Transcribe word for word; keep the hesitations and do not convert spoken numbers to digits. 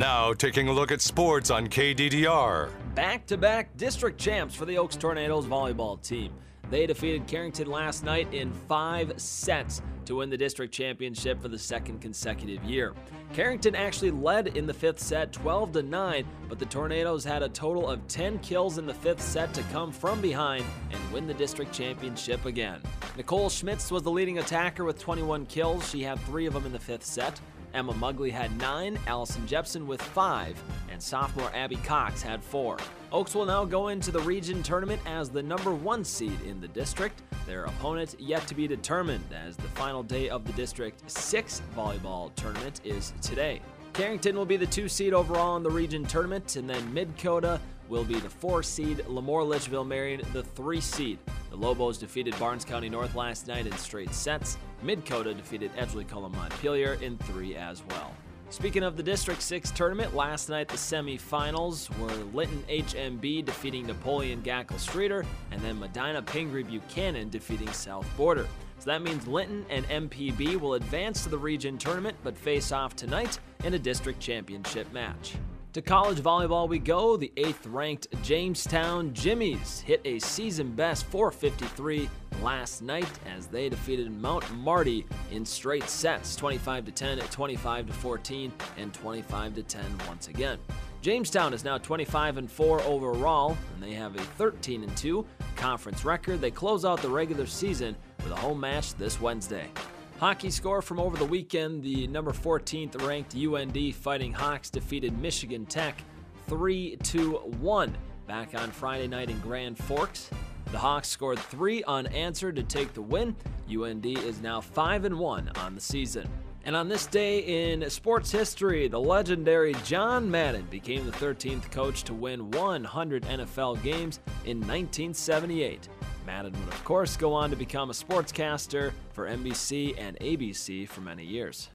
Now taking a look at sports on K D D R. Back-to-back district champs for the Oaks Tornadoes volleyball team. They defeated Carrington last night in five sets to win the district championship for the second consecutive year. Carrington actually led in the fifth set twelve to nine, but the Tornadoes had a total of ten kills in the fifth set to come from behind and win the district championship again. Nicole Schmitz was the leading attacker with twenty-one kills. She had three of them in the fifth set. Emma Mugley had nine, Allison Jepson with five, and sophomore Abby Cox had four. Oaks will now go into the region tournament as the number one seed in the district. Their opponent yet to be determined, as the final day of the District six volleyball tournament is today. Carrington will be the two seed overall in the region tournament, and then Mid-Coda will be the four seed, Lemoore Litchfield Marion the three seed. The Lobos defeated Barnes County North last night in straight sets. Mid-Coda defeated Edgeley Cullen Montpelier in three as well. Speaking of the District six tournament, last night the semifinals were Lytton H M B defeating Napoleon Gackle Streeter, and then Medina Pingree Buchanan defeating South Border. So that means Lytton and M P B will advance to the region tournament but face off tonight in a district championship match. To college volleyball we go. The eighth-ranked Jamestown Jimmies hit a season-best four fifty-three last night as they defeated Mount Marty in straight sets, twenty-five to ten, twenty-five to fourteen, and twenty-five to ten once again. Jamestown is now twenty-five and four overall, and they have a thirteen and two conference record. They close out the regular season with a home match this Wednesday. Hockey score from over the weekend, the number fourteenth ranked U N D Fighting Hawks defeated Michigan Tech three to one back on Friday night in Grand Forks. The Hawks scored three unanswered to take the win. U N D is now five and one on the season. And on this day in sports history, the legendary John Madden became the thirteenth coach to win one hundred N F L games in nineteen seventy-eight. Madden would, of course, go on to become a sportscaster for N B C and A B C for many years.